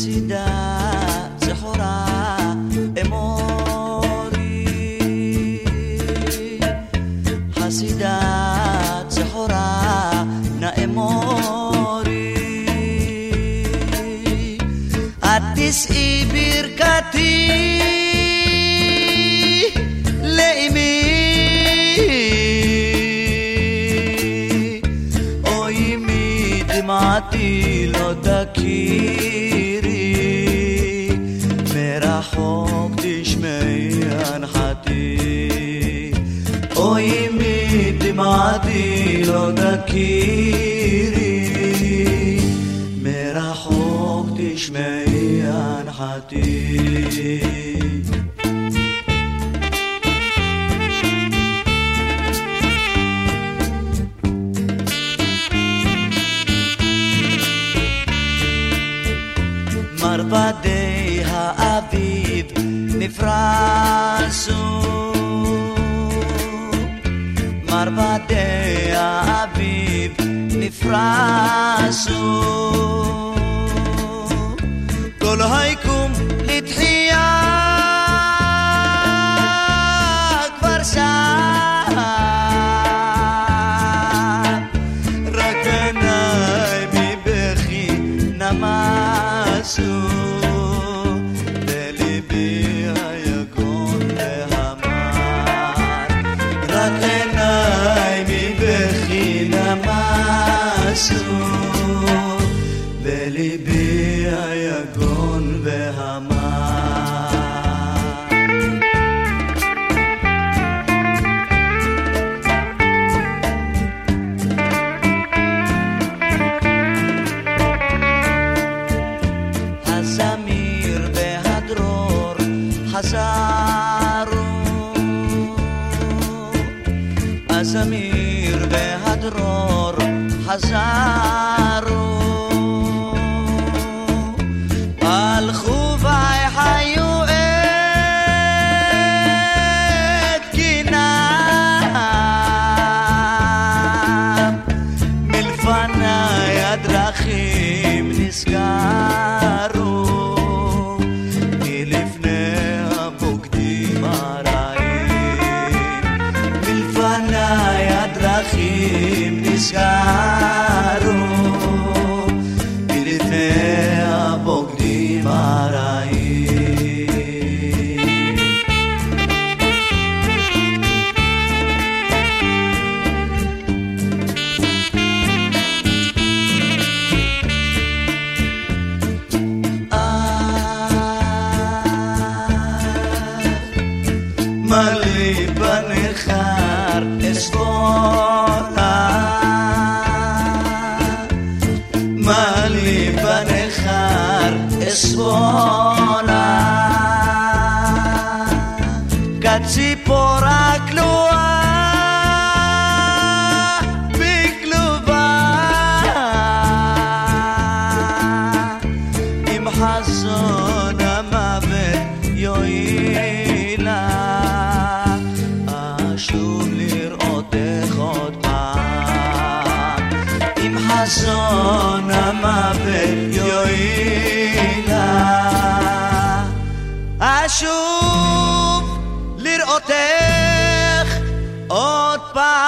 חסידה זכורה אמורי חסידה זכורה נאמורי את תשאי ברכתי לאמי אוי מי דמעתי לא תכירי מרחוק תשמעי הנחתי אוי מי דמעתי לא תכירי מרחוק תשמעי הנחתי מרבדי האביב נפרסו מרבדי האביב נפרסו כל היקום לתחייה כבר שם רק עיניי מבכי נמסו בליבי היגון והמר רק עיניי מבכי נמסו בליבי היגון והמר הזמיר והדרור חזרו הזמיר והדרור חזרו הלכו והחיו את קינם מלפני הדרכים נסגרו מלפני הבוגדים הרעים מלפני הדרכים נסגרו מלפני הבוגדים הרעים מלי בנחר אסבולה מלי בנחר אסבולה כציפורה כלואה בכלובה עם חזון המוות יועילה אשוב לראותך עוד פעם עם חזון המוות יועילה אשוב לראותך עוד פעם